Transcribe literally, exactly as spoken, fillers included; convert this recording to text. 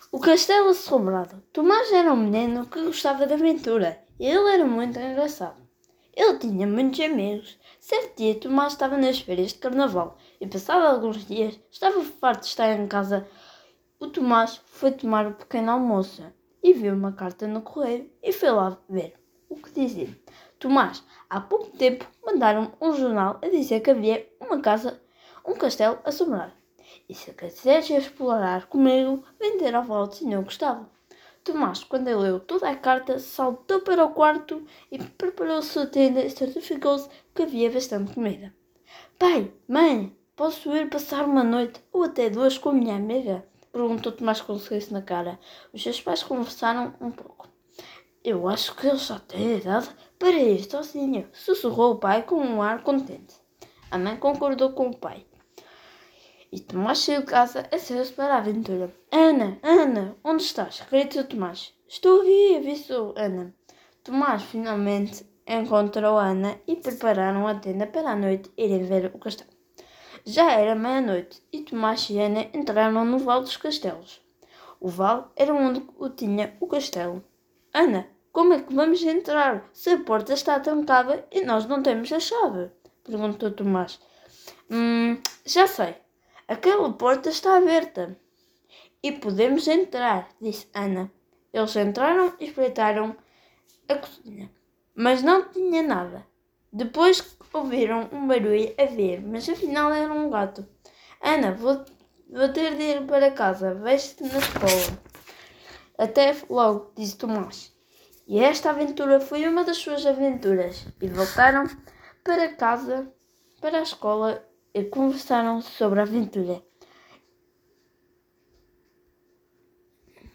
O Castelo Assombrado. Tomás era um menino que gostava de aventura e ele era muito engraçado. Ele tinha muitos amigos. Certo dia, Tomás estava nas férias de carnaval e, passado alguns dias, estava farto de estar em casa. O Tomás foi tomar o pequeno almoço e viu uma carta no correio e foi lá ver o que dizia. Tomás, há pouco tempo mandaram um jornal a dizer que havia uma casa, um castelo assombrado. E se quiseres explorar comigo, vem ter ao volta se não gostava. Tomás, quando ele leu toda a carta, saltou para o quarto e preparou a sua tenda e certificou-se que havia bastante comida. Pai, mãe, posso ir passar uma noite ou até duas com a minha amiga? Perguntou Tomás com um sorriso na cara. Os seus pais conversaram um pouco. Eu acho que ele já tem idade para ir sozinho, sussurrou o pai com um ar contente. A mãe concordou com o pai. E Tomás saiu de casa e saiu-se para a aventura. Ana, Ana, onde estás? Gritou Tomás. Estou aqui, avisou Ana. Tomás finalmente encontrou Ana e prepararam a tenda para a noite irem ver o castelo. Já era meia-noite e Tomás e Ana entraram no Vale dos Castelos. O vale era onde o tinha o castelo. Ana, como é que vamos entrar se a porta está trancada e nós não temos a chave? Perguntou Tomás. Hum, já sei. Aquela porta está aberta. E podemos entrar, disse Ana. Eles entraram e espreitaram a cozinha. Mas não tinha nada. Depois ouviram um barulho a ver, mas afinal era um gato. Ana, vou, vou ter de ir para casa. Vejo-te na escola. Até logo, disse Tomás. E esta aventura foi uma das suas aventuras. E voltaram para casa, para a escola, e conversaram sobre a aventura.